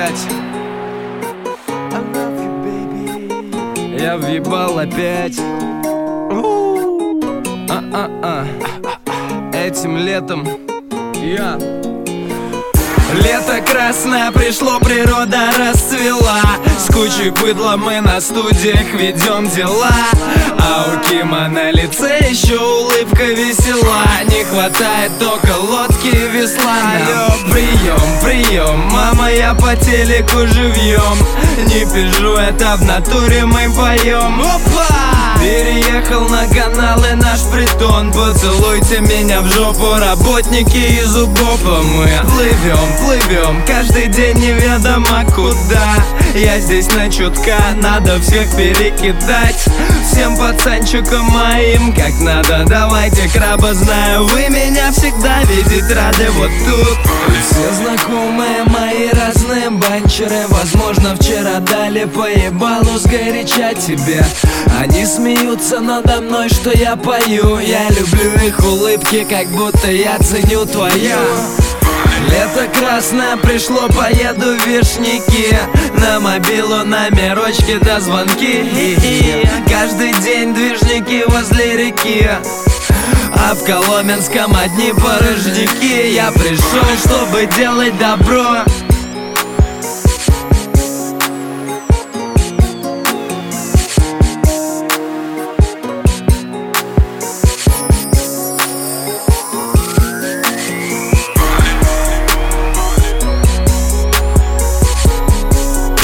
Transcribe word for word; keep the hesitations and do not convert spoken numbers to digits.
опять. Я въебал опять. А-а-а. Этим летом я. Лето красное пришло, природа расцвела. С кучей быдла мы на студиях ведем дела. А у Кима на лице еще улыбка весела. Не хватает только лодки и весла. Алло, прием, прием, мама, я по телеку живьем. Не пизжу, это в натуре мы поем. Опа! Переехал на каналы наш притон. Поцелуйте меня в жопу, работники из УБОПа. Мы плывем, плывем, каждый день неведомо куда. Я здесь на чутка, надо всех перекидать. Всем пацанчикам моим как надо. Давайте краба, знаю, вы меня всегда видеть рады вот тут. Все знакомые мои разные банчеры. Возможно, вчера дали по ебалу сгоряча тебе. Они смеются надо мной, что я пою. Я люблю их улыбки, как будто я ценю твою. Лето красное пришло, поеду в Вишняки. На мобилу номерочки до звонки. Каждый день движники возле реки. А в Коломенском одни порожники. Я пришел, чтобы делать добро.